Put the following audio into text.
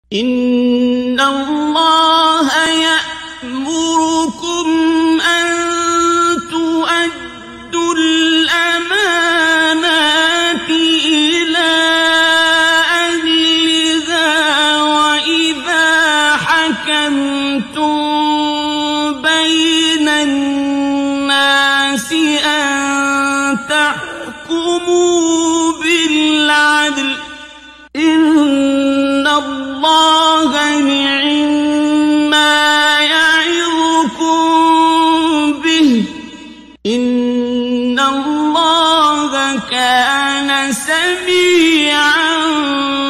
إن الله يأمركم أن تؤدوا الأمانات إلى أهلها وإذا حكمتم بين الناس أن تحكموا بالعدل إن الله نعما يعظكم به إن الله كان سميعا